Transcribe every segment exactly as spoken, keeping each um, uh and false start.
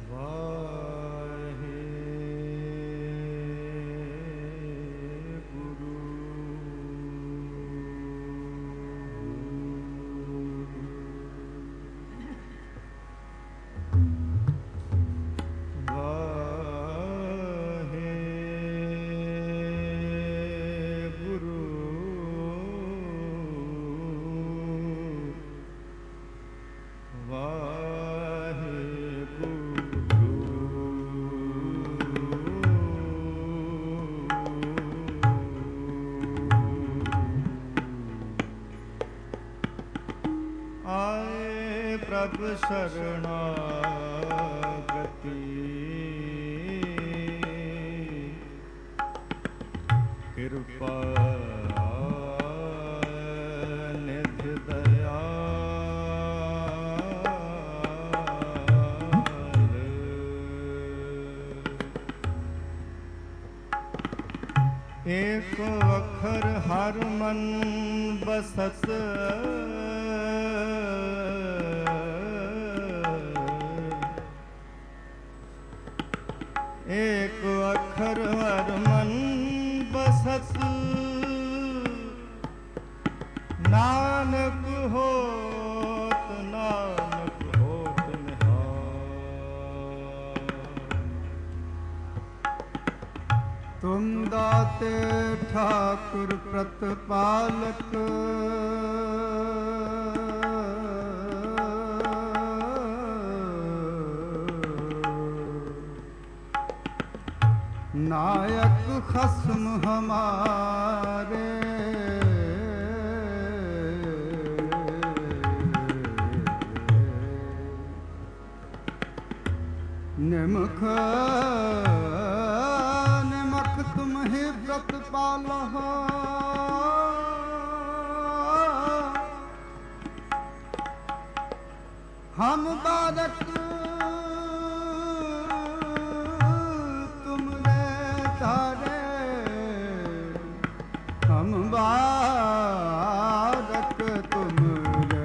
ਪ੍ਰਭ ਸ਼ਰਨਾਗਤੀ ਕਿਰਪਾ ਨਿਧ ਦਇਆਲ। ਏਕ ਅੱਖਰ ਹਰ ਮਨ ਬਸਤ ਏਕ ਅੱਖਰ ਹਰ ਮਨ ਬਸਤ ਨਾਨਕ ਹੋਤ ਨਾਨਕ ਹੋਤ ਨਿਹਾਲ। ਤੁਮ ਦਾਤੇ ਠਾਕੁਰ ਪ੍ਰਤਪਾਲਕ नायक खस्म हमारे निमख निमख तुम ही व्रत पालो हम बालक हम बालक तुमरे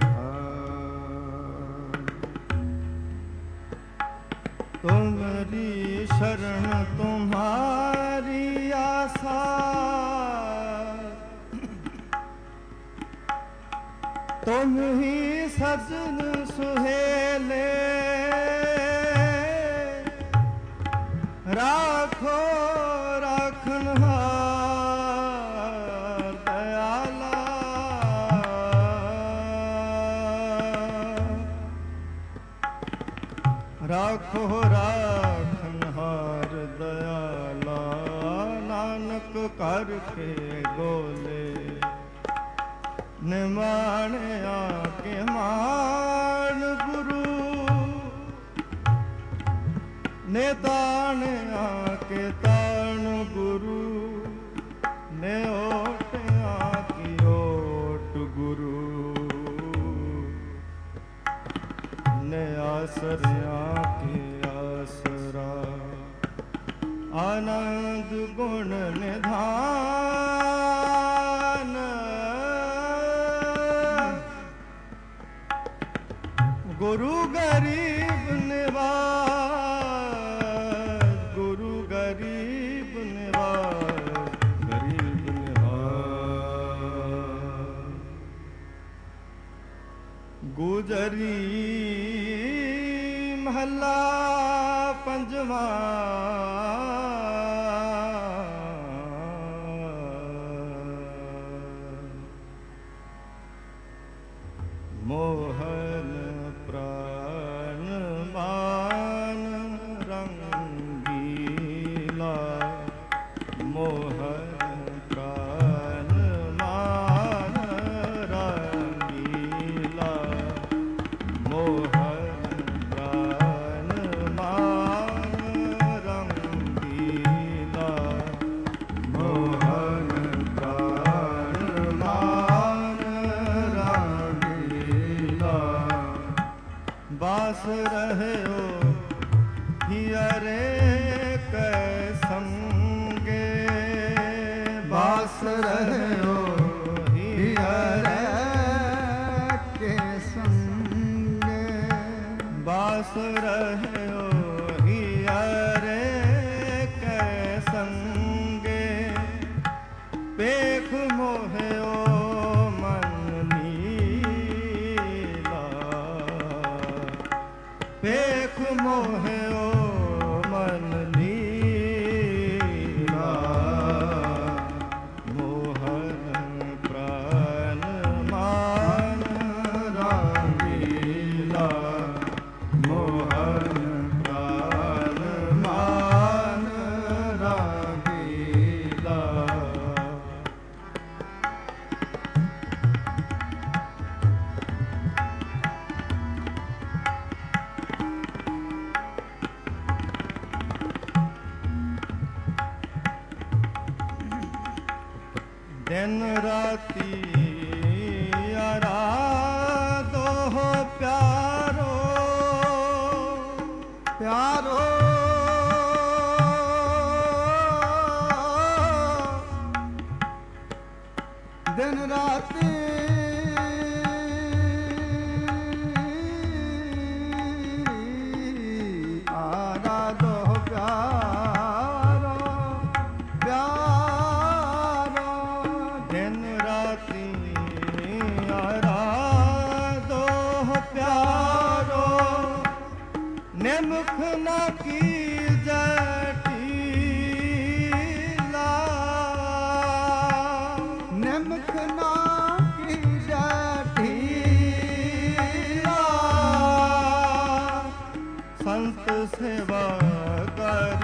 तुम्हारी शरण तुम्हारी आशा तुम ही सजन सुहेले राखो राखनहार दयाला। राखो राखनहार दयाला नानक करके गोले निमाने आके मान गुरु ने तान आके तान गुरु ने ओट आकी ओट गुरु ने आसर आके आसरा आनंद गुण निधान। गुरु गरीब निवाज गुरु गरीब निवाज गरीब निवाज। गुजरी महला पंजवा मोहन प्राण मान रंगीला मोहन प्राण मान रंगीला मोहन प्राण मान रंगीला मोहन प्राण मान रंगीला। बास रहे हो हियरे कै संगे बास रहे हो हियरे के संगे बास बास रह्यो हियरे कै संगे पेख मोह्यो मन नीला पेख मोह्यो मन नीला मोहन प्राण मान रामीला मोहन प्राण मान रामीला दिन राती आराधो हो प्यारो प्यारो दिन राती आराधो हो प्यारो प्यारो दिन राती आराधो हो प्यारो निमुख न की जटीला निमुख न की जटीला संत सेवा कर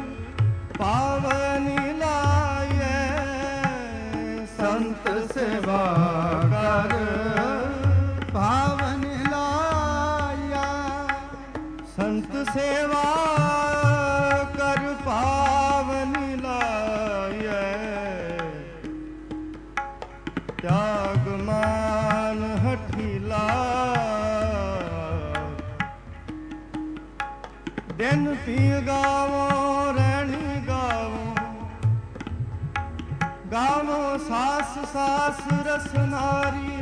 पावनी लाए संत सेवा कर पावन लाया संत सेवा कर पावन लाए त्याग मान हठीला दिन पी गावो रहनी गावो गावो सास सास रस नारी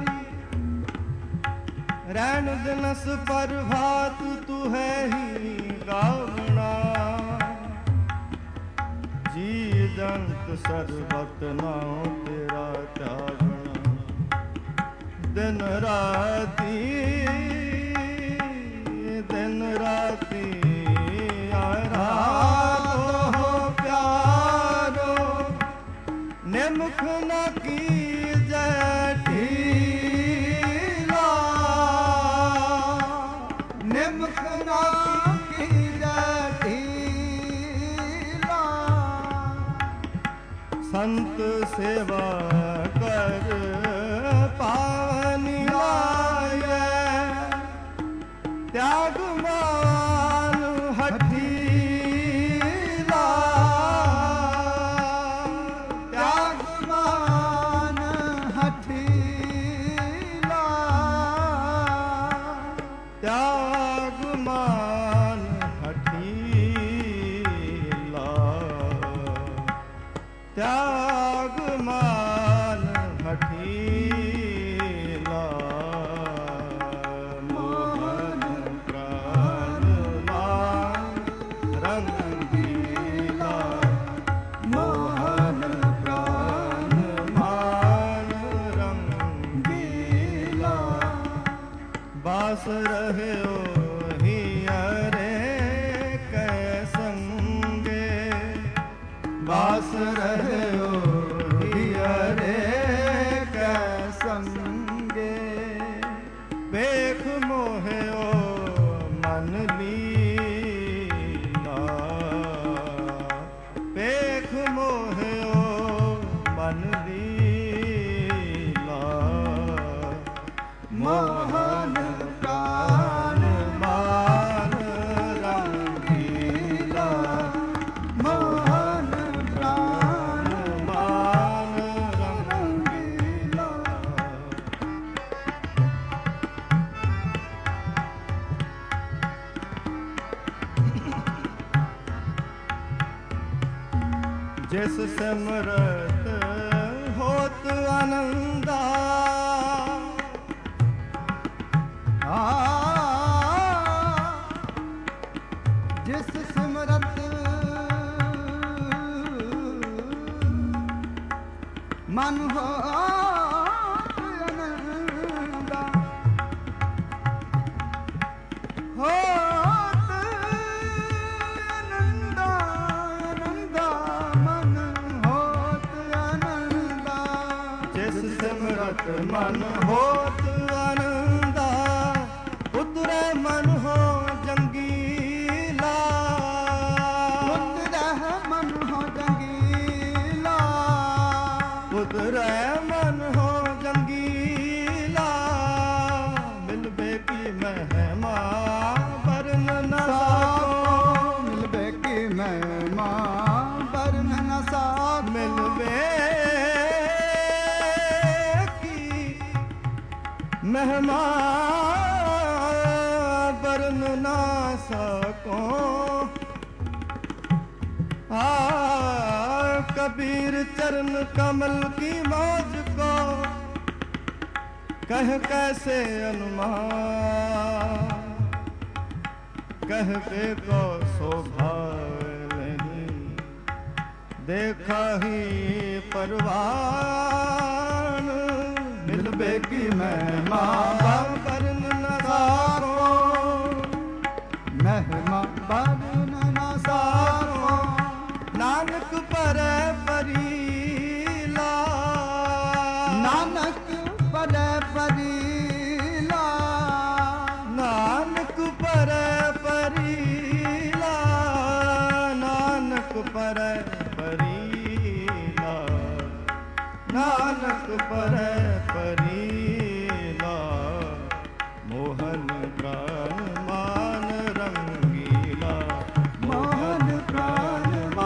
रैन दिनस पर भात तू है ही गावना जी दंत सर्वत नाम तेरा त्यागना दिन राती दिन राती आराधो हो प्यारो निमुख न की जटीला निमुख न की जटीला संत सेवा कर पावनी लाए त्याग मान हठीला त्याग मान हठीला त्याग मान हठीला त्याग मान हठीला मोहन प्राण मान रंगीला मोहन प्राण मान रंगीला बास रह्यो हियरे कै संगे बास रह्यो हियरे कै संगे पेख मोह्यो मन लीला पेख मोह्यो मन लीला मोहन प्राण मान रंगीला मोहन प्राण मान रंगीला जिस सिमरत होत आनंदा आ ਜਿਸ ਸਿਮਰਤ ਮਨ ਹੋਤ ਆਨੰਦਾ, ਹੋਤ ਆਨੰਦਾ, ਆਨੰਦਾ ਮਨ ਹੋਤ ਆਨੰਦਾ। ਜਿਸ ਸਿਮਰਤ ਮਨ ਹੋਤ ਆਨੰਦਾ, ਉਤਰੇ ਮਨ ਹੋ ਜੰਗੀਲਾ, ਉਤਰੇ ਮਨ ਹੋ ਜੰਗੀਲਾ, ਉਤਰੇ ਮਨ ਹੋ ਜੰਗੀਲਾ। ਮਿਲਵੇ ਕੀ ਮਹਿਮਾ ਵਰਨ ਨ ਸਕੋ, ਮਿਲਵੇ ਕੀ ਮਹਿਮਾ ਵਰਨ ਨ ਸਕੋ, ਮਿਲਵੇ ਕੀ ਮਹਿਮਾ ਵਰਨ ਨਾ ਸਕੋ। आ कबीर चरण कमल की मौज को कह कैसे अनुमान, कह के को शोभा नहीं देखा ही परवान। मिलबे की महिमा वर्ण न सारो, महिमा वर्ण न सारो। नानक परै परीला, नानक परै परीला, नानक परै परीला, नानक परै परीला, नानक परै परीला। मोहन प्राण मान रंगीला, मोहन प्राण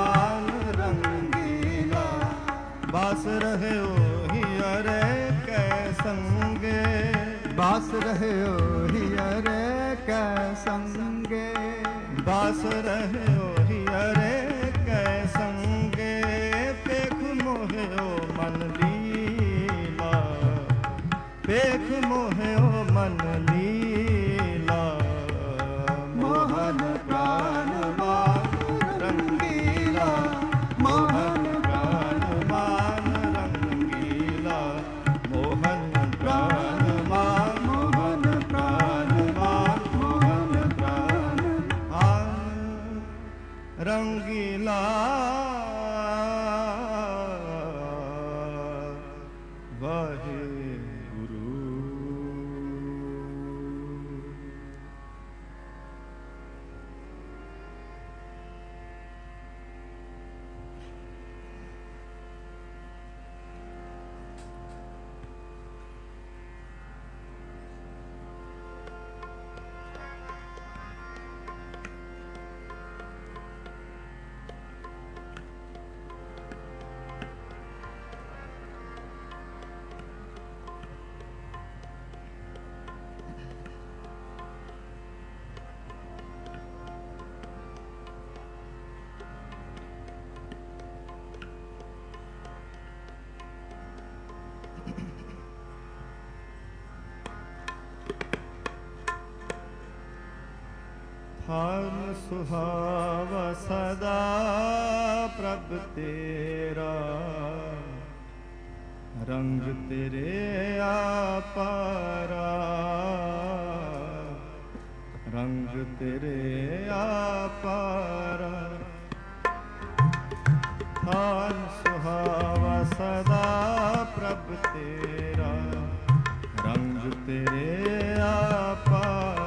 बास रहे ही अरे कै संगे, बास रहे ही अरे कै संगे, बास रहे ही अरे कै संगे। पेख मोहे ओ मन लीला, पेख मोहे ओ मन लीला। मोहन प्राण मान रंगीला, मोहन रंगीला। वाहेगुरु। हम सुहावा सदा प्रभ तेरा, रंग तेरे आपारा, रंग तेरे आपारा। हम सुहावा सदा प्रभ तेरा, रंग तेरे आपारा,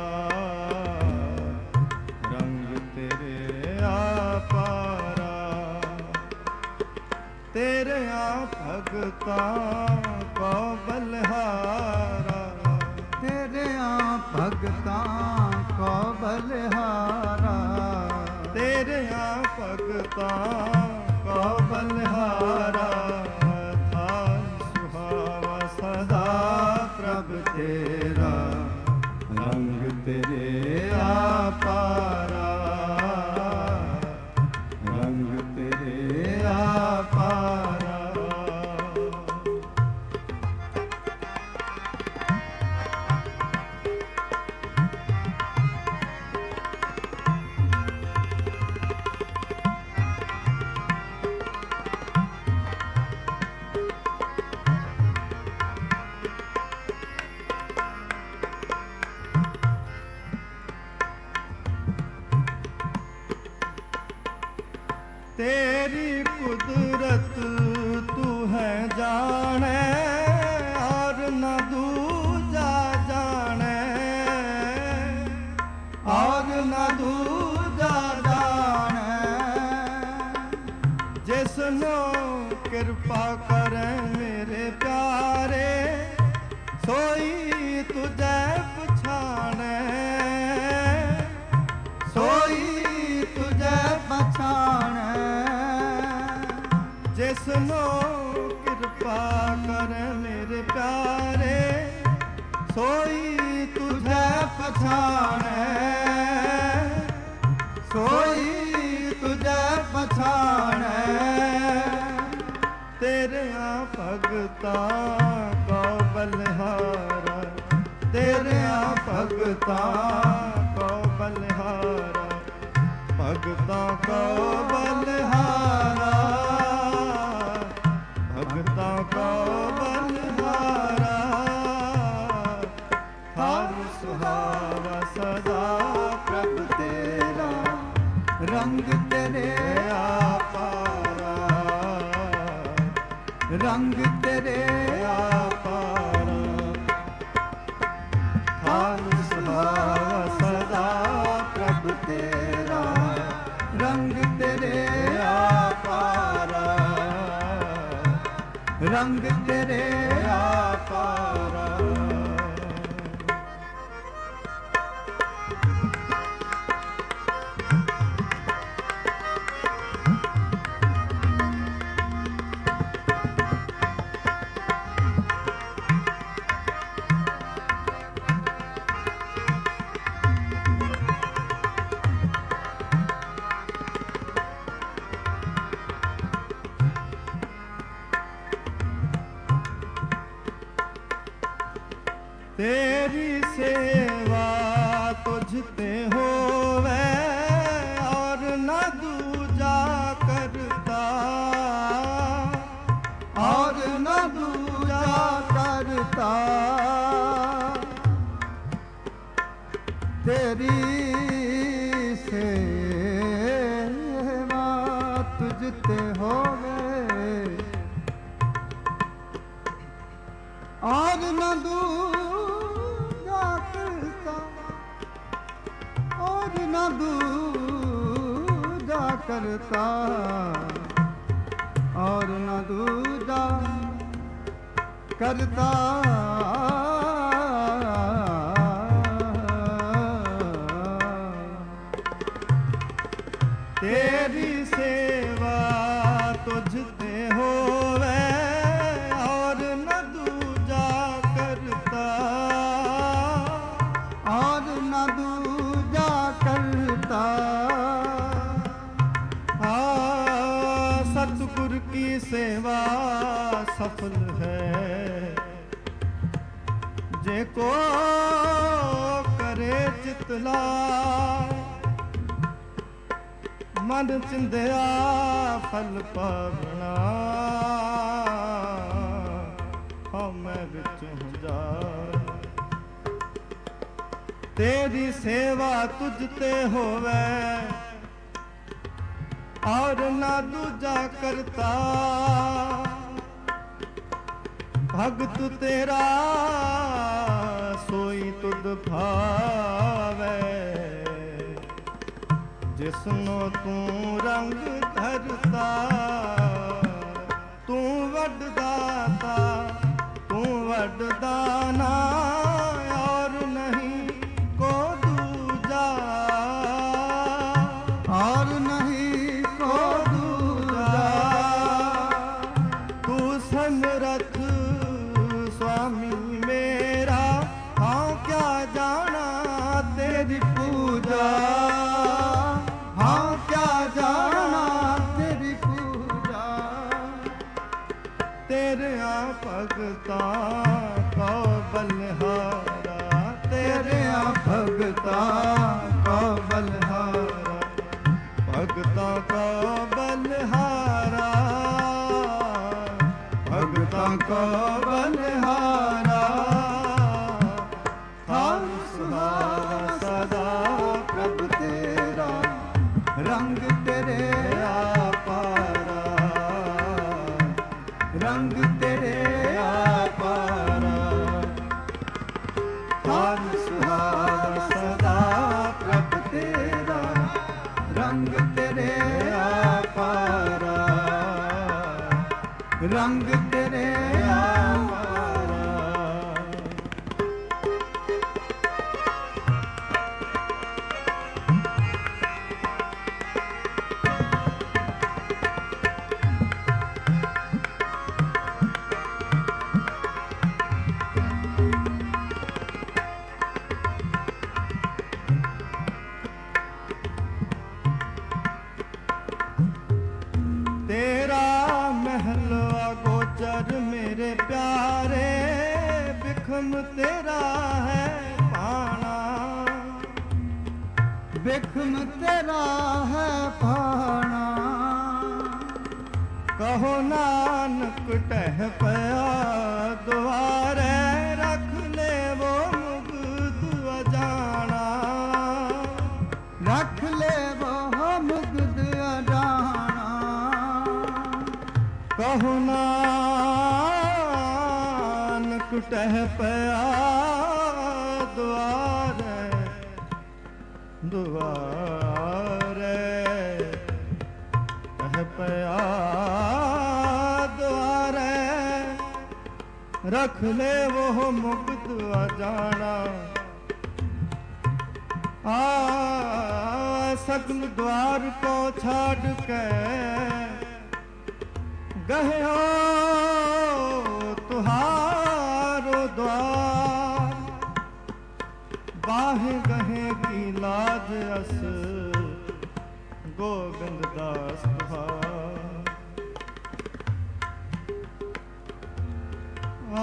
तेरे भगतां को बलहारा, तेरे भगतां को बलहारा, तेरे भगतां को बलहारा। था सुहावा सदा प्रभ तेरा, रंग तेरे आपारा, रंग तेरे आपारा। तेरी कुदरत तू है जाने और न दूजा जाने और न दूजा जाने जिसनो कृपा करे मेरे प्यारे सोई तुझे पछाने सोई तुझे पछाने जिसनो कृपा करे मेरे प्यारे सोई तुझे पछाने सोई तुझे पछाने तेरे भगता को बलिहारा तेरे भगता को बलिहारा भगता को बलिहारा भगता को बलिहारा हर सुहावा सदा प्रभु तेरा रंग तेरे आपारा रंग तेरे आपारा हर सुहावा सदा प्रभु तेरा रंग तेरे आपारा रंग तेरे आपारा तेरी सेवा तुझते होवे और न दूजा करता और न दूजा करता तेरी सेवा तुझते होवे और न दूजा और न दूजा करता और न दूजा करता तेरी सेवा तुझते होवे और न दूजा करता और न दूजा करता हाँ सतगुर की सेवा सफल है जे को करे चितला मन चिंध्या फल पावना मैं बिचूं जा तेरी सेवा तुझते होवे और ना दूजा करता भगत तेरा सोई तुद भावे जिसनो तू रंग धरता तू वड दाता तू वड दाना और नहीं को दूजा और नहीं को दूजा तू समरथ स्वामी मेरा हाँ क्या जाना तेरी पूजा हाँ क्या जाना तेरी पूजा तेरे भगता को बलिहारा तेरे भगता को बलिहारा भगता को बलिहारा भगता को बलिहारा हम सुहावा सदा प्रभु तेरा रंग तेरे आपा ਰੰਗ ਤੇਰੇ ਆਵਾਰਾ। ਤੇਰਾ ਮਹਿਲ ਅਗੋਚਰ ਮੇਰੇ ਪਿਆਰੇ, ਬਿਖਮ ਤੇਰਾ ਹੈ ਭਾਣਾ। ਬਿਖਮ ਤੇਰਾ ਹੈ ਭਾਣਾ। ਕਹੋ ਨਾਨਕ ਟਹਿ ਪਿਆ ਦੁਆਰੇ, ਰੱਖ ਲੇਵੋ ਮੁਗਧ ਅਜਾਣਾ। ਰੱਖ ਲੇਵੋ ਮੁਗਧ ਅਜਾਣਾ। ਕਹੋ ਨਾਨਕ ਟਹਿ ਪਿਆ ਦੁਆਰੇ, ਦੁਆਰੇ ਟਹਿ ਪਿਆ ਦੁਆਰੇ, ਰੱਖ ਲੇਵੋ ਮੁਗਧ ਅਜਾਣਾ। ਆ ਸਗਲ द्वार को छाड़ के गहयो तुहारो द्वार। बाहे गहे की लाज अस गोविंद दास तुहार। आ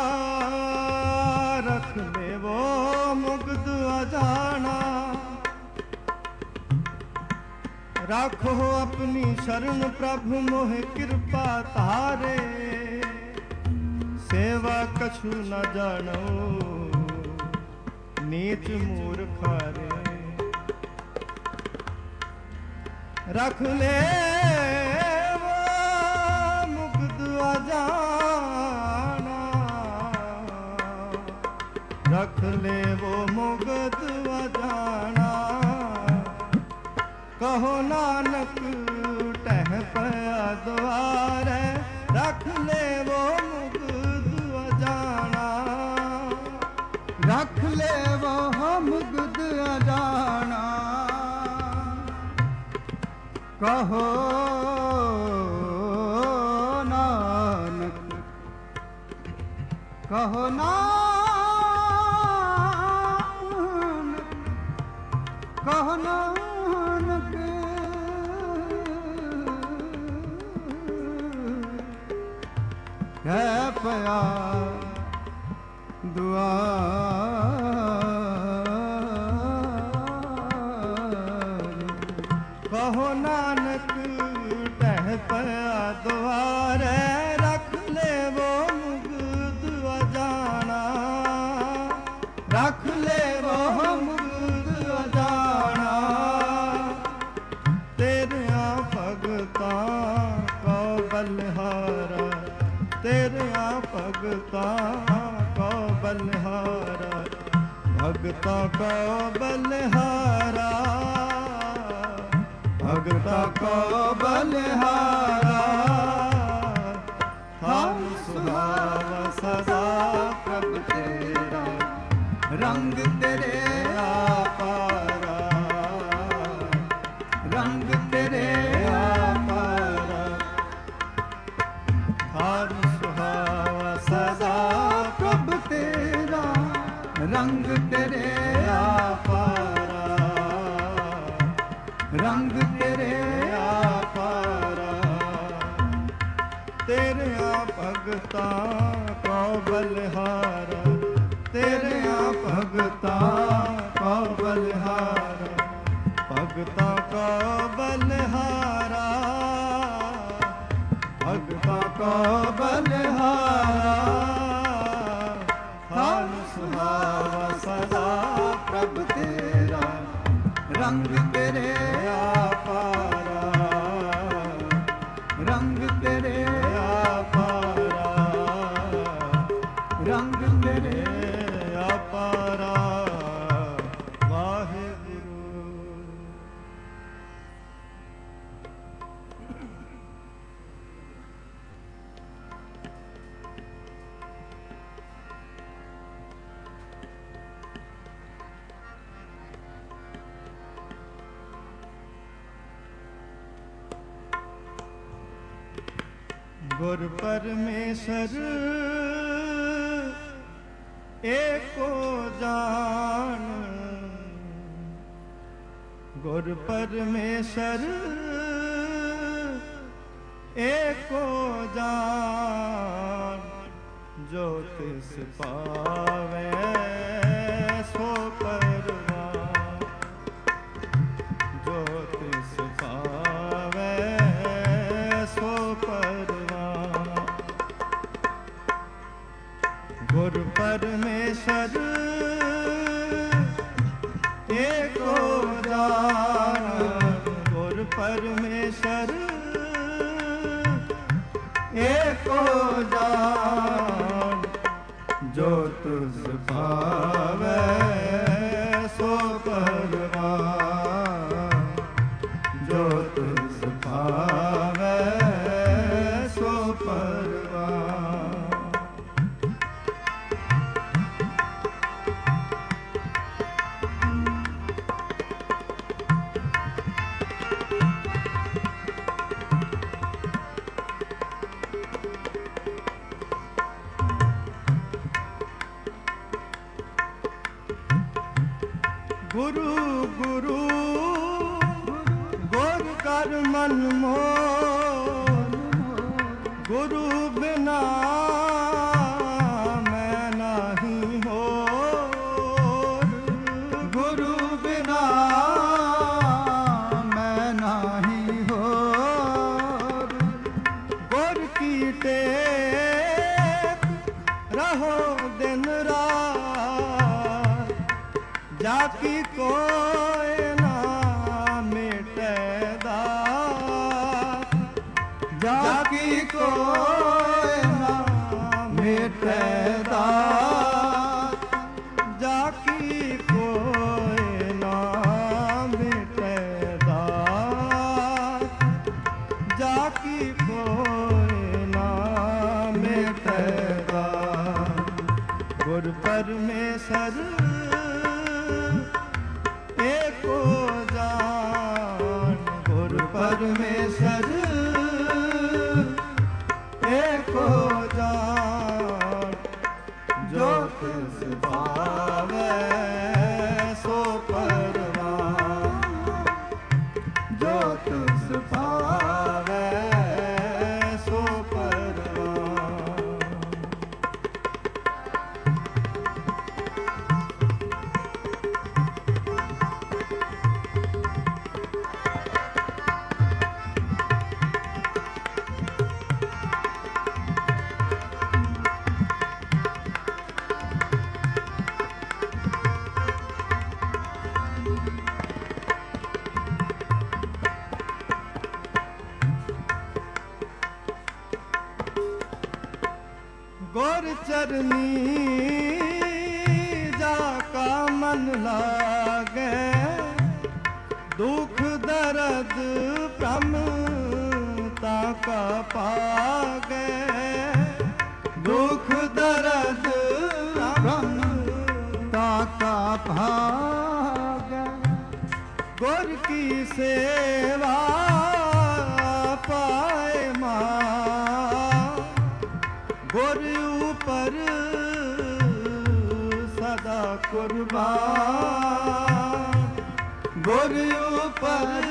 रख लेवो मुग्ध अजाना। राखो अपनी शरण प्रभु मोह कृपा तारे। सेवा कछु न जानो नीच मूर्खारे। रख ले वो मुग्ध अजाना। रख ले वो मुग्ध अजाना। कहो नानक टह पया द्वारे, रख ले वो मुग्ध अजाना। रख ले वो मुग्ध अजाना। कहो नानक, कहो नानक, कहो नानक है पया दुआर। कहो नानक टह पया द्वारे, रख ले वो मुग्ध अजाना। रख ले वो मुग्ध अजाना। तेरिया भगतां को बलिहारा। तेरिया भगतां को बलिहारा। भगतां को बलिहारा। भगतां को बलिहारा। हम सुहावा सदा प्रभ तेरा, रंग तेरे आपारा। रंग तेरे आपारा। हम सुहावा सदा प्रभ तेरा, रंग तेरे आपारा। रंग तेरे आपारा। तेरिया भगतां को बलिहारा। तेरिया भगतां को बलिहारा। भगतां को बलिहारा। भगतां को बलिहारा। हम सुहावा सदा प्रभ तेरा, रंग तेरे आपारा। रंग तेरे आपारा। रंग तेरे आपारा। वाहिगुरु। गुर परमेश्वर एको जान, गुर परमेश्वर एको जान, जो तिस पावे सो परवान, जो तिस पावे सो परवान। गुर परमेश्वर एको जान, गुर परमेश्वर एको जान, जो तुझ भावे सो परवान, जो तुझ भावे सो परवान। गुरु गुरु गुर कर मन मोर, गुरु बिना मैं नहीं होर, गुरु बिना मैं नहीं होर। गुर की टेक रहो दिन रात, जाकी कोई ना मिटे दात, जाकी कोई ना मिटे दात, जाकी कोई ना मिटे दात, जाकी कोई ना मिटे दात। गुर परमेश्वर एको जान, गुर परमेश्वर एको जान, जो तिस भावे सो परवान, जो तिस भावे सो परवान। गुर चरनी जाका मन लागे, दुख दर्द भ्रम ताका पागे, दुख दर्द भ्रम ताका भागे। गुर की सेवा पाए मां, गुर ऊपर सदा कुर्बान, गुर ऊपर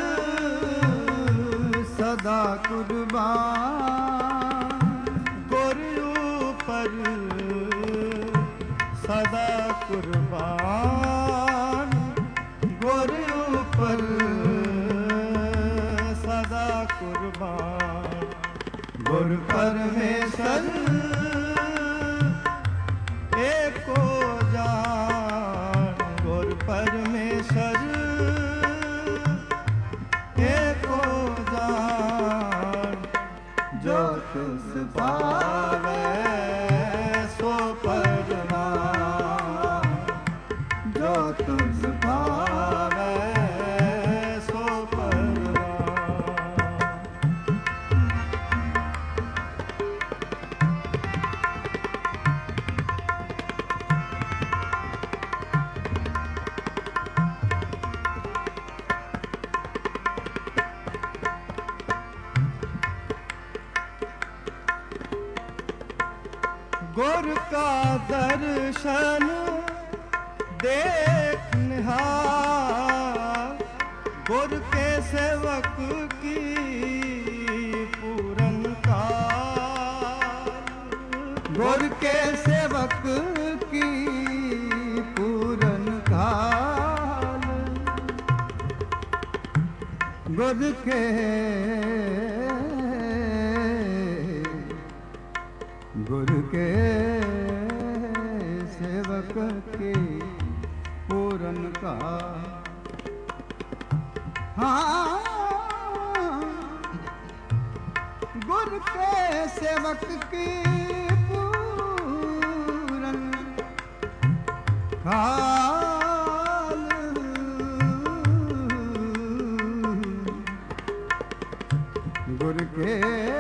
सदा कुर्बान, गुर ऊपर सदा कुर्बान, गुर ऊपर सदा कुर्बान। गुर परमेश्वर एको जान, गुर परमेश्वर एको जान, जो तिस भावे सो परवान, जो तिस भावे सो परवान। गुर का दर्शन देख निहाल, गुर के सेवक की पूरन काल, गुर के सेवक की पूरन काल, गुर के गुर के सेवक की पूरन काल। हाँ, गुर के सेवक की पूरन काल, गुर के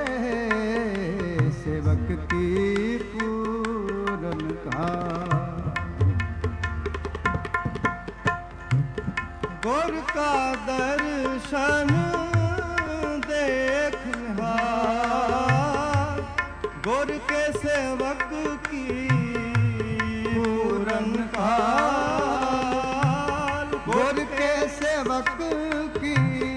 सेवक की पूरन काल। गुर का दर्शन देख निहाल, गुर के सेवक की पूरन काल, गुर के सेवक की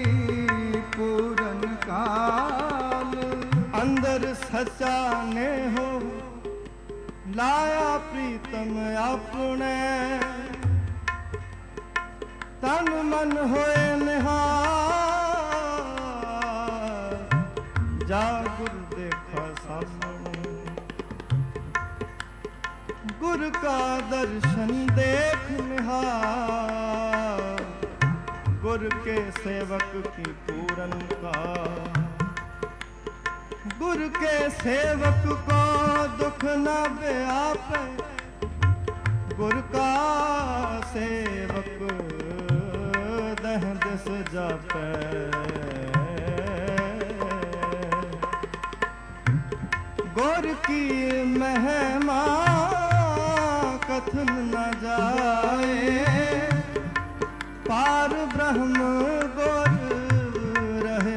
पूरन काल। अंदर सच्चा ने हो लाया प्रीतम अपने, तन मन होए निहाल, जा गुर देखा सामने। गुर का दर्शन देख निहाल, गुर के सेवक की पूरन काल। गुर के सेवक को दुख न व्यापे, गुर का सेवक दह दिस जापे। गुर की महिमा कथन न जाए, पार ब्रह्म गुर रहे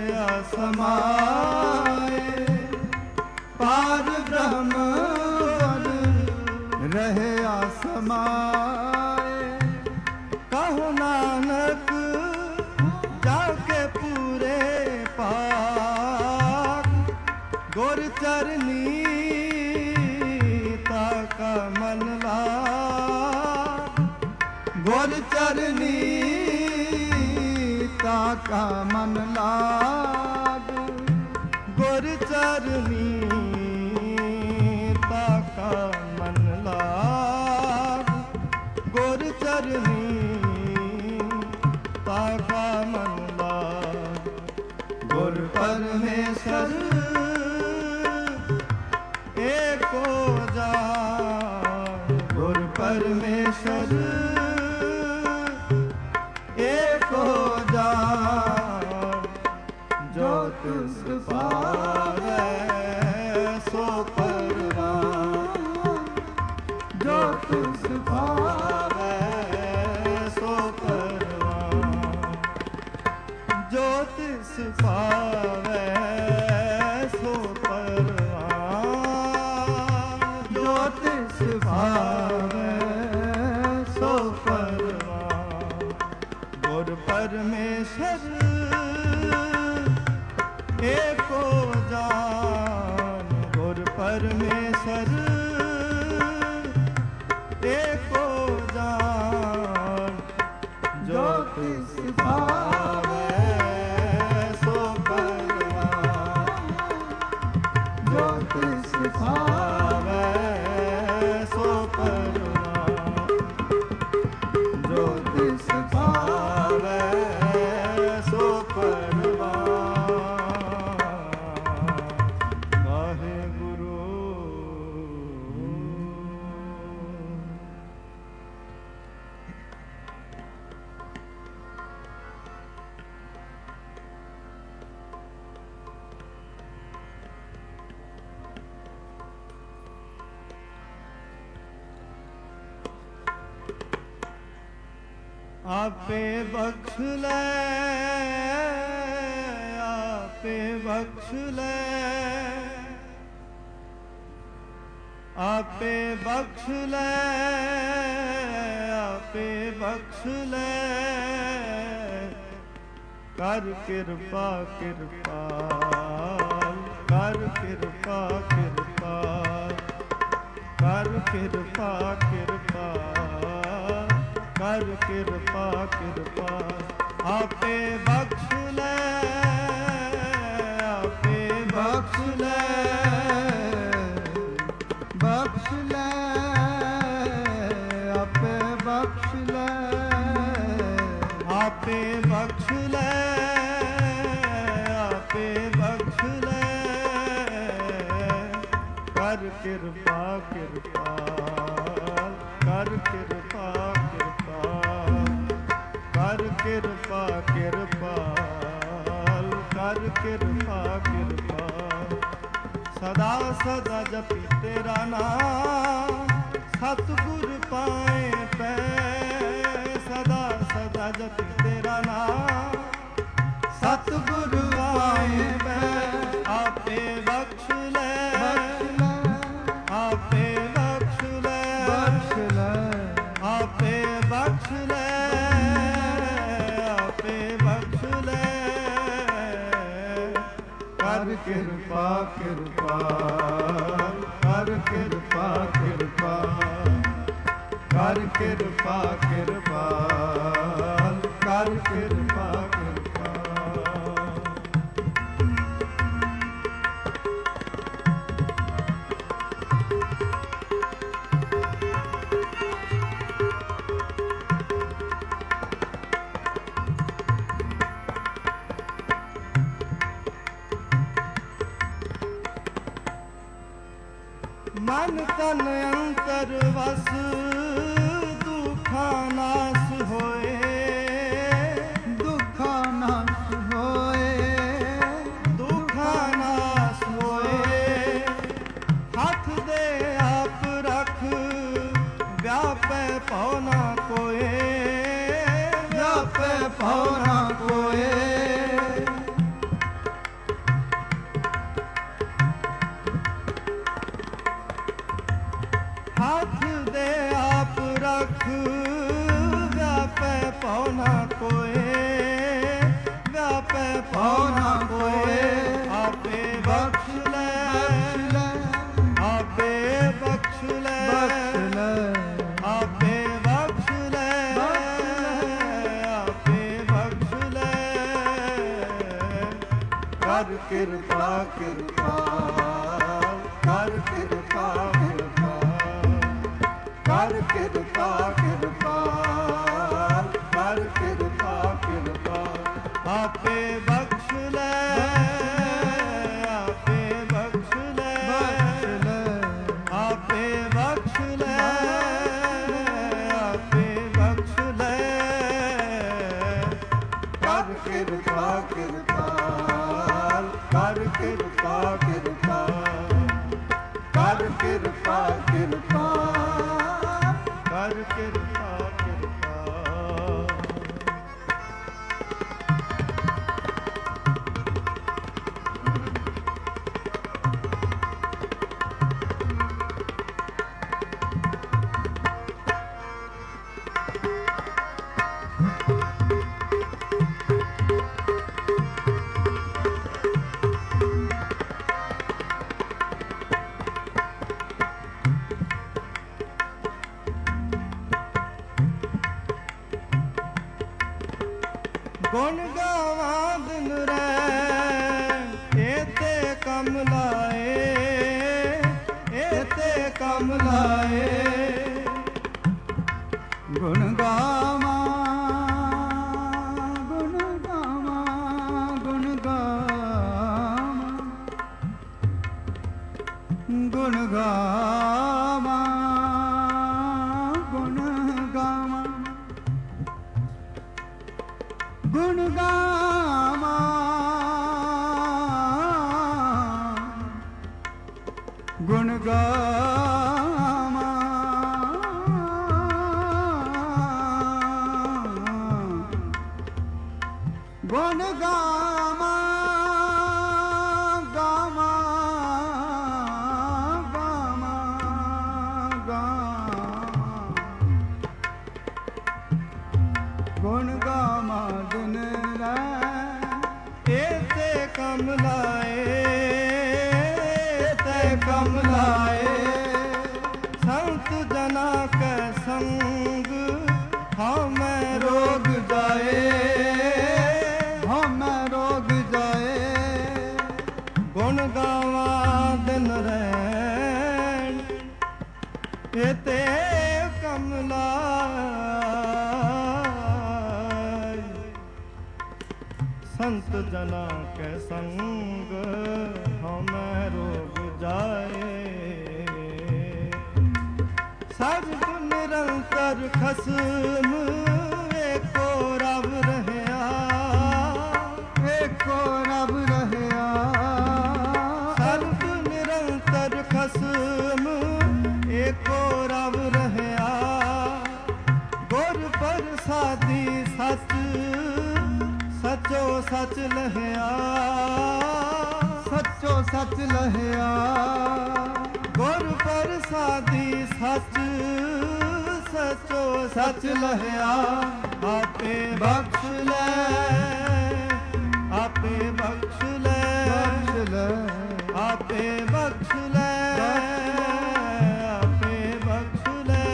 समाए, पार ब्रह्म गुर रहे समाए। कहो नानक जाके पूरे पाक, गुर चरनी ताका मन लाग, गुर चरनी ताका मन लाग, गुर चरनी ताका मन लाग, गुर चरनी ताका मन लाग। गुर परमेश्वर एको जान, गुर परमेश्वर एको जान, जो तिस पावै सो परवान, जो तिस पावै सो परवान, जो तिस पावै सो परवान, जो तिस पावै सो परवान। गुर परमेश्वर एको जान, गुर परमेश्वर एको जान, जो तिस पावै सो परवान, जो तिस पावै सो परवान, जो तिस पावै सो परवान। वाहे गुरु। आपे बख्श ले, आपे बख्श ले, ਆਪੇ ਬਖਸ਼ ਲੈ, ਆਪੇ ਬਖਸ਼ ਲੈ, ਕਰ ਕਿਰਪਾ ਕਿਰਪਾਲ, ਕਰ ਕਿਰਪਾ ਕਿਰਪਾਲ, ਕਰ ਕਿਰਪਾ ਕਿਰਪਾਲ, ਕਰ ਕਿਰਪਾ ਕਿਰਪਾਲ। ਆਪੇ ਬਖਸ਼ ਲੈ, ਆਪੇ ਬਖਸ਼ ਲੈ, ਬਖਸ਼ ਲੈ, ਆਪੇ ਬਖਸ਼ ਲੈ, ਆਪੇ ਬਖਸ਼ ਲੈ, ਆਪੇ ਬਖਸ਼ ਲੈ, ਕਰ ਕਿਰਪਾ ਕਿਰਪਾਲ, ਕਰ ਕਿਰਪਾ ਕਿਰਪਾਲ, ਕਰ ਕਿਰਪਾ ਕਿਰਪਾਲ, ਕਰ ਕਿਰਪਾ ਕਿਰਪਾਲ। ਸਦਾ ਸਦਾ ਜਪੀ ਤੇਰਾ ਨਾਮ, ਸਤਿਗੁਰ ਪਾਏ ਪੈ, ਸਦਾ ਸਦਾ ਜਪੀ ਤੇਰਾ ਨਾਮ, ਸਤਿਗੁਰ ਪਾਏ ਪੈ। ਆਪੇ ਬਖਸ਼ ਲੈ, ਆਪੇ ਬਖਸ਼ ਲੈ, ਬਖਸ਼ ਲੈ, ਆਪੇ ਬਖਸ਼ ਲੈ, ਆਪੇ ਬਖਸ਼ ਲੈ, ਕਰ ਕਿਰਪਾ ਕਿਰਪਾਲ, ਕਰ ਕਿਰਪਾ ਕਿਰਪਾਲ, ਕਰ ਕਿਰਪਾ ਕਿਰਪਾਲ, ਕਰ ਕਿਰਪਾ ਕਿਰਪਾਲ। ਮਨ ਤਨ ਅੰਤਰ ਵਸ, ਦੁਖਾਂ ਨਾਸ ਹੋਏ, ਦੁਖਾਂ ਨਾਸ ਹੋਏ, ਦੁਖਾਂ ਨਾਸ ਹੋਏ। ਹੱਥ ਦੇ ਆਪ ਰੱਖ, ਵਿਆਪੈ ਭਉ ਨਾ ਕੋਏ, ਵਿਆਪੈ ਭਉ ਨਾ ਕੋਏ। ਹੱਥ ਦੇ ਆਪ ਰੱਖ, ਵਿਆਪੈ ਭਉ ਨਾ ਕੋਏ, ਵਿਆਪੈ ਭਉ ਨਾ ਕੋਏ। ਆਪੇ ਬਖਸ਼ ਲੈ, ਆਪੇ ਬਖਸ਼ ਲੈ, ਆਪੇ ਬਖਸ਼ ਲੈ, ਆਪੇ ਬਖਸ਼ ਲੈ, ਕਰ ਕਿਰਪਾ ਕਿਰਪਾਲ, ਕਰ ਕਿਰਪਾ ਕਿਰਪਾਲ, ਕਰ ਕਿਰਪਾ ਕਿਰਪਾਲ, ਕਰ ਕਿਰਪਾ ਕਿਰਪਾਲ। ਆਪੇ ਬਖਸ਼ ਲੈ, ਆਪੇ ਬਖਸ਼ ਲੈ, ਆਪੇ ਬਖਸ਼ ਲੈ, ਆਪੇ ਬਖਸ਼ ਲੈ, ਕਰ ਕਿਰਪਾ ਕਿਰਪਾਲ, ਕਰ ਕਿਰਪਾ ਕਿਰਪਾਲ, ਕਰ ਕਿਰਪਾ ਕਿਰਪਾਲ, ਕਰ ਕਿਰਪਾ ਕਿਰਪਾਲ। ਗੁਣ ਗਾਵਾਂ ਦਿਨ ਰਹਿ, ਏਤੇ ਕੰਮ ਲਾਏ, ਏਤੇ ਕੰਮ ਲਾਏ। ਗੁਣ ਗਾਵਾਂ, ਗੁਣ ਗਾਵਾਂ, ਗੁਣ ਗਾਵਾਂ, ਗੁਣ ਗਾਵਾਂ, ਗੁਣ ਗਾਵਾਂ, ਗੁਣ ਗਾਵਾਂ, ਗੁਣ ਗਾਵਾਂ, ਗੁਣ ਗਾਵਾਂ, ਗਾਵਾਂ, ਗਾਵਾਂ, कमलाए ते कमलाए संत जना के संग हाँ मैं रोग जाए हाँ मैं रोग जाए गुण गावा दिन रैन एते कमला संत जना के संग हमें रोग जाए सजग निरंतर खसम एको रब रहया एको रब रहया सजग निरंतर खसम एको रब रहया गुर प्रसादी सच सचो सच लहया सचो सच लहया गुर प्रसादी सच सचो सच लहया आपे बख्श ले आपे बख्श ले बख्श ले आपे बख्श ले आपे बख्श ले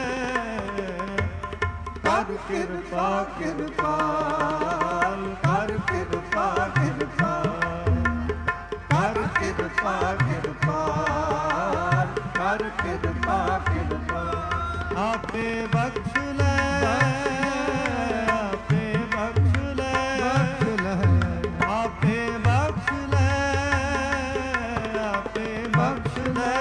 कर कृपा कृपा कर कृपा कृपा कर कृपा कृपा कर कृपा कृपा आपे बख्श ले आपे बख्श ले बख्श ले आपे बख्श ले आपे बख्श ले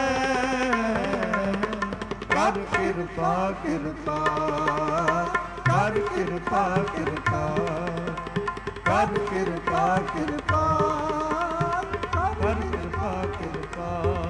कर कृपा कृपा कर कृपा कृपा कर कृपा कृपा कर कृपा कृपा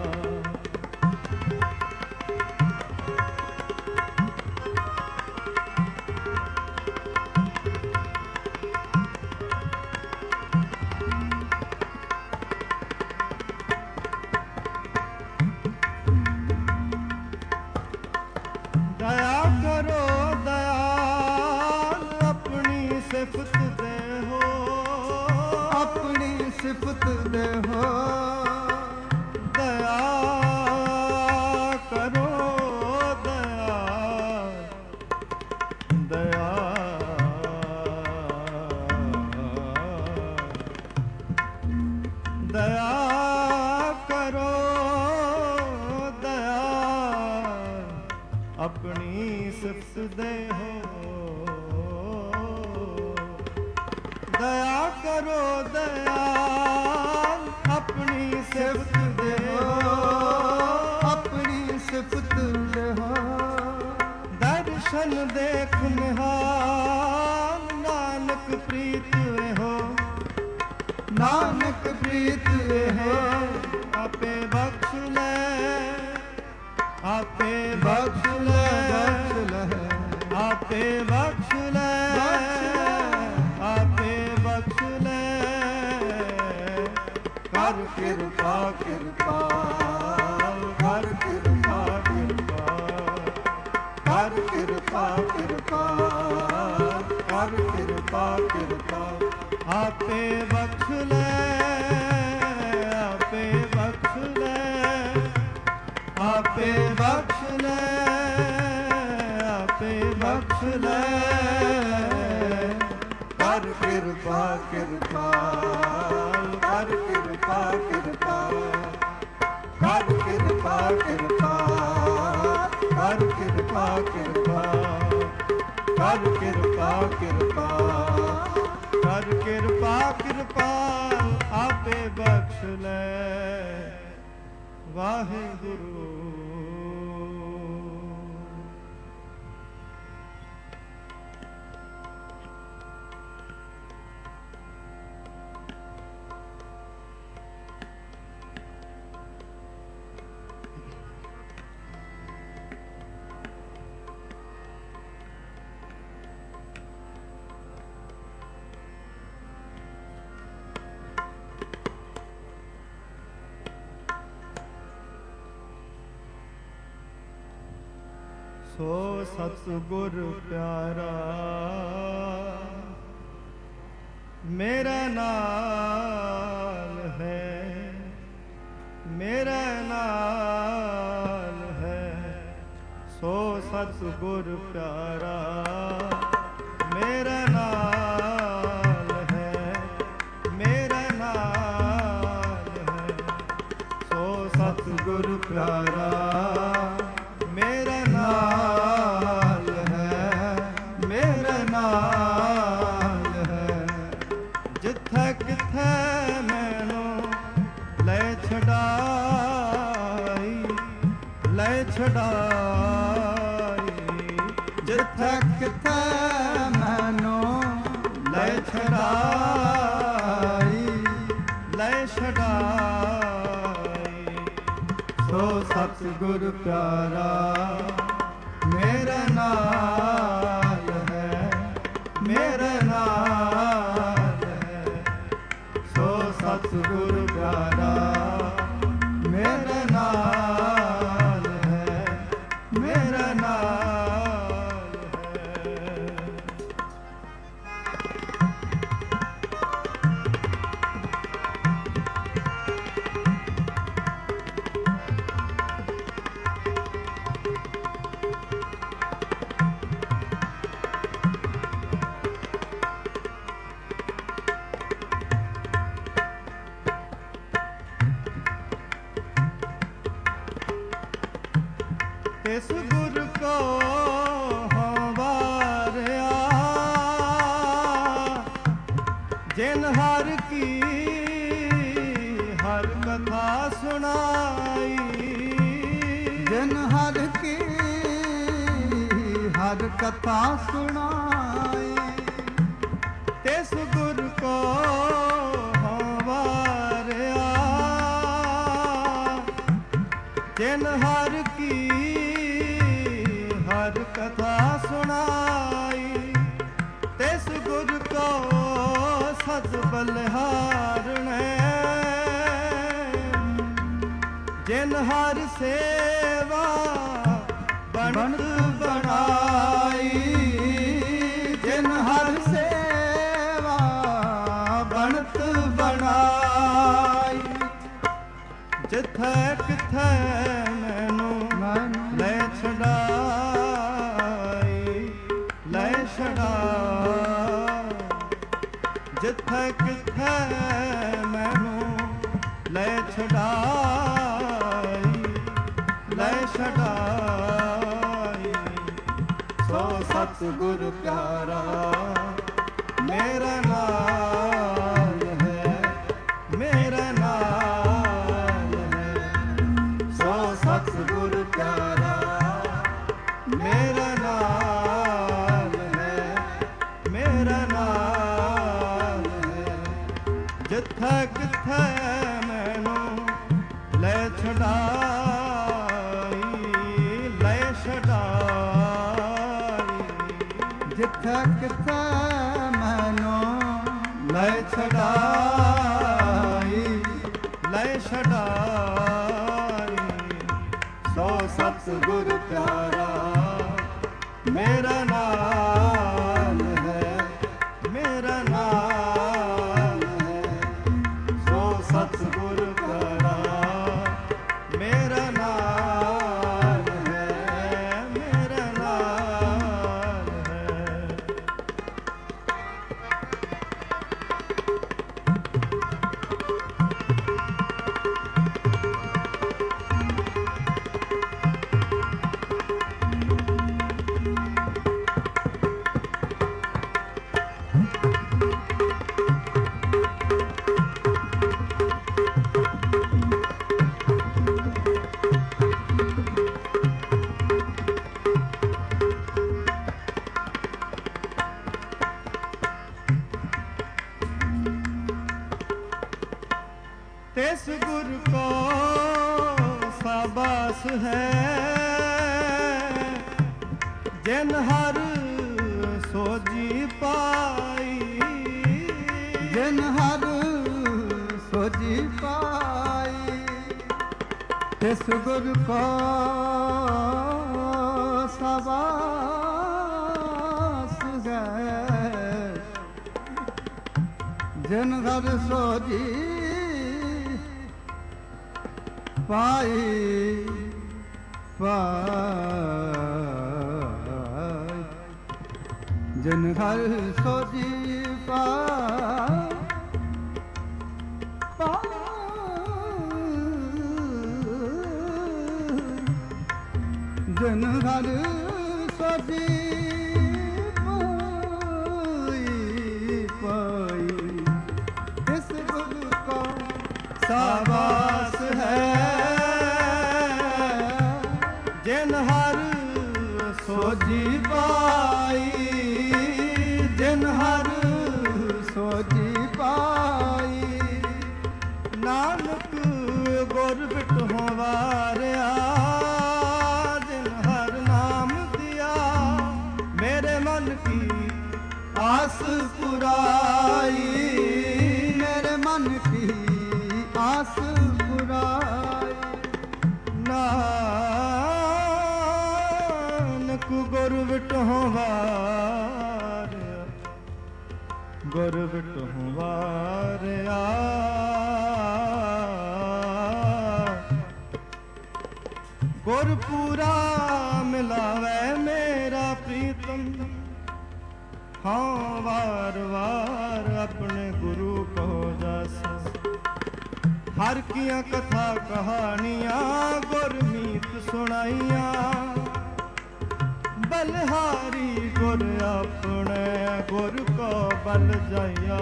दया करो दयाल अपनी सिफत दे हो अपनी सिफत दे हो दया करो दया दया दया करो दया अपनी सिफत दे हो दया करो दया अपनी सिफत दे हो अपनी सिफत दे हो दर्शन देख निहाल नानक प्रीत हो नानक प्रीत हो आपे बख्श ले आपे बख्श ले बख्श ले आपे बख्श ले आपे बख्श ले कर कृपा कृपा कर कृपा कृपा कर कृपा कृपा कर कृपा कृपा आपे बख्श ले आपे बख्श ले आपे बख्श ले आपे बख्श ले कर कृपा कृपा कर कृपा कृपा कर कृपा कृपा कर कृपा कृपा कर कृपा कृपा कर कृपा कृपा आपे बख्श ले वाहिगुरु ਸੋ ਸਤਿਗੁਰ ਪਿਆਰਾ ਮੇਰਾ ਨਾਲ ਸਤਿਗੁਰ ਪਿਆਰਾ ਮੇਰੇ ਨਾਲ ਹੈ, ਮੇਰੇ ਨਾਲ ਹੈ। ਸੋ ਸਤਿਗੁਰ ਪਿਆਰਾ ਮੇਰੇ ਨਾਲ ਹੈ, ਮੇਰੇ ਨਾਲ ਹੈ। ਜਿੱਥੇ ਕਿੱਥੇ ਮੈਨੂੰ ਲੈ ਛਡਾਈ, ਲੈ ਛਡਾਈ। ਜਿੱਥੇ ਕਿਥੇ ਮੈਨੂੰ ਲੈ ਛਡਾਈ, ਲੈ ਛਡਾਈ। ਸੋ ਸਤਿਗੁਰ ਪਿਆਰਾ ਮੇਰੇ ਨਾਲ ਹੈ, ਮੇਰੇ ਨਾਲ ਹੈ। ਸੋ ਸਤਿਗੁਰ ਪਿਆਰਾ ਮੇਰੇ ਨਾਲ ਹੈ, ਮੇਰੇ ਨਾਲ ਹੈ। ਇਸ ਗੁਰ ਕੋ ਹਵਾਰਿਆ ਜਿਨ ਹਰ ਕੀ ਹਰ ਕਥਾ ਸੁਣਾਈ, ਜਿਨ ਹਰ ਕੀ ਹਰ ਕਥਾ ਸੁਣਾਈ। ਤਿਸ ਗੁਰ ਕੋ ਹਵਾਰਿਆ ਜਿਨ ਹਰ ਕੀ ਹਰ ਕਥਾ ਸੁਣਾਈ। ਤਿਸ ਗੁਰ ਕੋ ਸਦ ਬਲਿਹਾਰਣੈ ਜਿਨ ਹਰ ਸੇਵਾ ਬਣਤ ਬਣਾਈ, ਜਿਨ ਹਰ ਸੇਵਾ ਬਣਤ ਬਣਾਈ। ਜਿੱਥੇ ਕਿੱਥੇ ਮੈਨੂੰ ਲੈ ਛਡਾਈ, ਲੈ ਛਡਾਈ। ਜਿੱਥੇ ਕਿੱਥੇ ਮੈਨੂੰ ਲੈ ਛਡਾਈ, ਲੈ ਛਡਾਈ। ਸੋ ਸਤਿਗੁਰ ਪਿਆਰਾ ਮੇਰੇ ਨਾਲ ਹੈ, ਮੇਰੇ ਨਾਲ ਹੈ। ਸੋ ਸਤਿਗੁਰ ਪਿਆਰਾ ਮੇਰੇ ਨਾਲ ਹੈ, ਮੇਰੇ ਨਾਲ ਹੈ। ਜਿੱਥੇ ਕਿੱਥੇ ਮੈਨੂੰ ਲੈ ਛਡਾਈ, ਲੈ ਛਡਾਈ। ਜਿੱਥੇ ਕਿਥੇ ਮੈਨੂੰ ਲੈ ਛਡਾਈ, ਲੈ ਛਡਾਈ। ਸੋ ਸਤਿਗੁਰ ਪਿਆਰਾ ਮੇਰਾ ਨਾਲ ਹੈ, ਮੇਰਾ ਨਾਲ ਹੈ। ਸੋ ਸਤਿਗੁਰ ਪਿਆਰਾ ਮੇਰਾ ਨਾਲ ਹੈ, ਮੇਰਾ ਨਾਲ ਹੈ। तिस गुर को शाबाश है जिन हर सोजी पाई, जिन हर सोजी पाई। तिस गुर को शाबाश है जिन हर सोजी पाई पाई। ਜਿਨ ਹਰ ਸੋਜੀ ਪਾ ਜਨ ਹਰ ਸੋਜੀ ਪਾਈ ਪਾਈ ਇਸ ਗੁਰੂ ਕੋ ਸਾਬਾਸ ਹੈ ਜਿਨ ਹਰ ਸੋਜੀ ਪਾਈ ਜਿਨ ਹਰ ਸੋਜੀ ਪਾਈ ਨਾਨਕ ਗੁਰ ਬਿਟਹੁ ਵਾਰਿਆ ਜਿਨ ਹਰ ਨਾਮ ਦਿਆ ਮੇਰੇ ਮਨ ਕੀ ਆਸ ਪੁਰਾਈ ਮੇਰੇ ਮਨ ਕੀ ਆਸ ਪੁਰਾਈ ਨਾਨਕ ਗੁਰ ਬਿਟਹੁ ਵਾਰਿਆ ਗੁਰ ਬਿਟਹੁ ਵਾਰਿਆ ਗੁਰ ਪੂਰਾ ਮਿਲਾਵੇ ਮੇਰਾ ਪ੍ਰੀਤਮ ਹਾਂ ਵਾਰ ਵਾਰ ਆਪਣੇ ਗੁਰੂ ਕੋ ਜਸ ਹਰ ਕੀਆਂ ਕਥਾ ਕਹਾਣੀਆਂ ਗੁਰਮੀਤ ਸੁਣਾਈਆਂ ਬਲਹਾਰੀ ਗੁਰ ਆਪਣੇ ਗੁਰ ਕੋ ਬਲ ਜਾਇਆ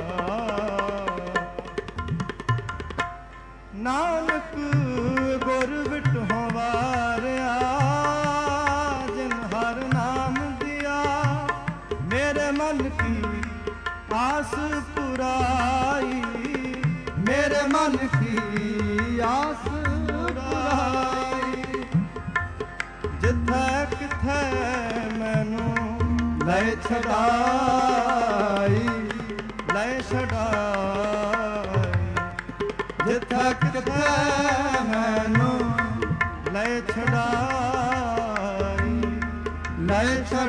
ਨਾਨਕ ਗੁਰ ਬਿਟਹੁ ਵਾਰਿਆ ਜਿਨ ਹਰ ਨਾਮ ਦਿਆ ਮੇਰੇ ਮਨ ਕੀ ਆਸ ਪੁਰਾਈ ਮੇਰੇ ਮਨ ਕੀ ਆਸ ਪੁਰਾਈ ਜਿੱਥੈ ਕਿਥੈ ਮੈਨੂੰ ਲੈ ਛਡਾਈ ਲੈ ਛਡਾਈ ਜਿੱਥੈ ਕਿਥੈ ਮੈਨੂੰ ਲੈ ਛਡਾਈ ਲੈ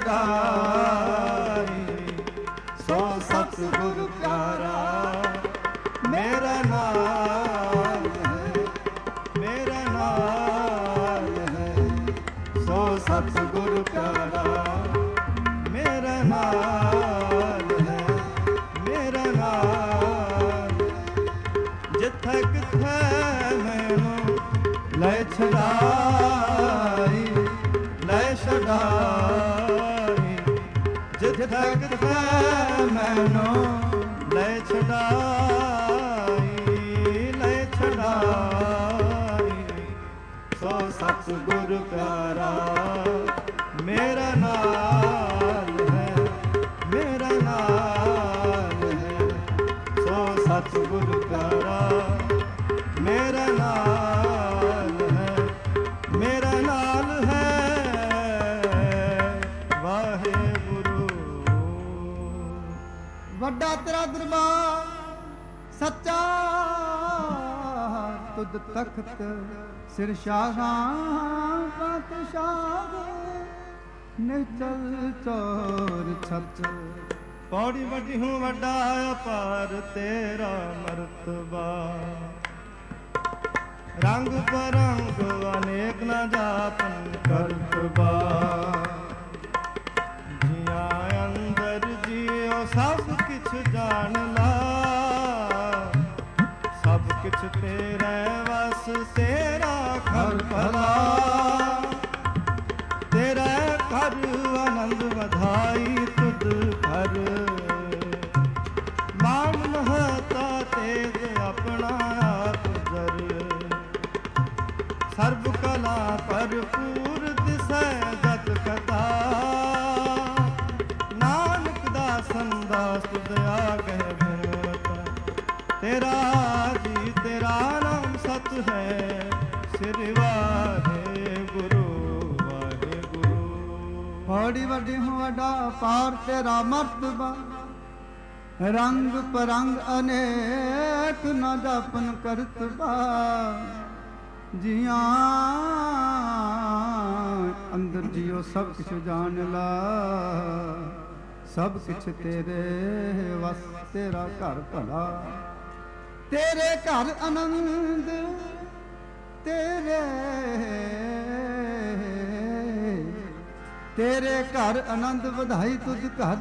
ਛਡਾਈ ਸੋ ਸਤਿਗੁਰ ਪਿਆਰਾ ਮੇਰਾ ਨਾਮ ਹੈ ਮੇਰਾ ਨਾਮ ਹੈ ਸੋ ਸਤਿਗੁਰ ਪਿਆਰਾ ਮੇਰਾ ਨਾਮ ਹੈ ਮੇਰਾ ਨਾਮ ਜਿੱਥੇ ਕਿਥੇ ਮੈਨੂੰ ਲੈ ਛਡਾਈ ਲੈ ਛਡਾਈ ਜਿੱਥੇ ਕਿਥੇ ਮੈਨੂੰ ਲੈ ਛਡਾਈ ਲੈ ਛਡਾਈ ਸੋ ਸਤਿਗੁਰ ਪਿਆਰਾ ਮੇਰਾ ਨਾਲ ਹੈ ਮੇਰਾ ਨਾਲ ਹੈ ਸੋ ਸਤਿਗੁਰ ਪਿਆਰਾ ਮੇਰਾ ਨਾਲ ਹੈ ਮੇਰਾ ਨਾਲ ਹੈ ਵਾਹਿਗੁਰੂ ਵੱਡਾ ਤੇਰਾ ਦਰਬਾਰ ਸੱਚਾ ਤੁਧ ਤਖਤ ਸਿਰ ਸ਼ਾਹਾਂ ਪਾਤਸ਼ਾਹ ਨਿਚਲ ਚੋਰ ਛੱਤ ਪੌੜੀ ਵੱਡੀ ਹੂੰ ਵੱਡਾ ਅਪਾਰ ਤੇਰਾ ਮਰਤਬਾ ਰੰਗ ਪਰੰਗ ਅਨੇਕ ਨਾ ਜਾਪਨ ਕਰਤਬਾ ਜੀਆਂ ਅੰਦਰ ਜੀਓ ਸਭ ਕਿਛ ਜਾਣ ਲਾ ਸਭ ਕਿਛ ਤੇਰੇ ਵਸ ਤੇਰਾ ਘਰ ਭਲਾ ਤੇਰਾ ਘਰ ਆਨੰਦ ਵਧਾਈ ਤੁਧ ਘਰ ਮਾਨ ਮਹਤਾ ਤੇਜ ਆਪਣਾ ਆਪ ਜਰ ਸਰਬ ਕਲਾ ਭਰਪੂਰ ਦਿਸੈ ਜਤ ਕਥਾ ਨਾਨਕ ਦਾਸਨ ਦਾਸ ਤੁਧ ਆਗਹਿ ਭਗਵਤਾ ਤੇਰਾ ਜੀ ਤੇਰਾ ਨਾਮ ਸਤ ਹੈ ਸ੍ਰੀ ਵਾਹਿਗੁਰੂ ਵਾਹਿਗੁਰੂ ਹੌੜੀ ਵੱਡੀ ਹੂੰ ਵੱਡਾ ਪਾਰ ਤੇਰਾ ਮਰਤਬਾ ਰੰਗ ਪਰੰਗ ਅਨੇਕ ਨ ਜਾਪਨ ਕਰਤਬਾ ਜੀਆਂ ਅੰਦਰ ਜੀਓ ਸਭ ਕੁਛ ਜਾਣ ਲਾ ਸਭ ਕੁਛ ਤੇਰੇ ਵਸ ਤੇਰਾ ਘਰ ਭਲਾ ਤੇਰੇ ਘਰ ਆਨੰਦ ਤੇਰੇ ਤੇਰੇ ਘਰ ਆਨੰਦ ਵਧਾਈ ਤੁਧ ਘਰ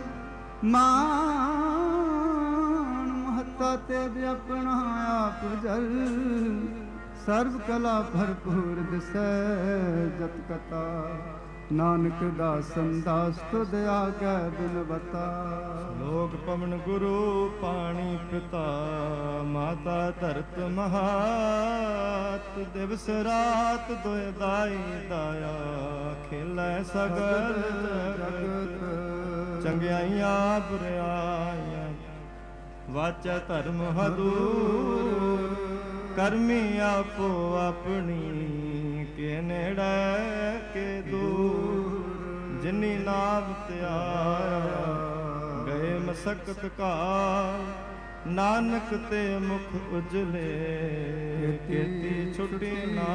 ਮਾਨ ਮਹੱਤਾ ਤੇਰੇ ਆਪਣਾ ਆਪ ਜਲ ਸਰਬ ਕਲਾ ਭਰਪੂਰ ਦਿਸੈ ਜਤ ਕਤਾ ਨਾਨਕ ਦਾਸਨ ਦਾਸ ਤੁਧ ਆਗੈ ਬਿਨ ਬਤਾ ਲੋਕ ਪਵਨ ਗੁਰੂ ਪਾਣੀ ਪਿਤਾ ਮਾਤਾ ਧਰਤ ਮਹਾਤ ਦਿਵਸ ਰਾਤ ਦੁਇ ਦਾਈ ਦਾਇਆ ਖੇਲੇ ਸਗਲ ਜਗਤ ਚੰਗਿਆਈਆਂ ਬੁਰਿਆਈਆਂ ਵਾਚੈ ਧਰਮ ਹਦੂਰ ਕਰਮੀ ਆਪੋ ਆਪਣੀ ਕੇ ਨੇੜੇ ਕੇ ਦੂਰ ਜਿਨੀ ਨਾਮ ਧਿਆਇਆ ਗਏ ਮਸਕਤ ਕਾਲ ਨਾਨਕ ਤੇ ਮੁਖ ਉਜਲੇ ਕੀਤੀ ਛੁੱਟੀ ਨਾ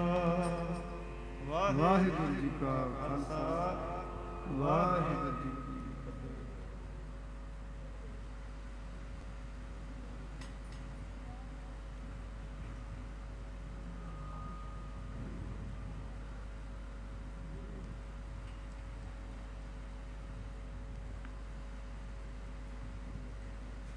ਵਾਹਿਗੁਰੂ ਜੀ ਕਾ ਖਾਲਸਾ ਵਾਹਿਗੁਰੂ ਜੀ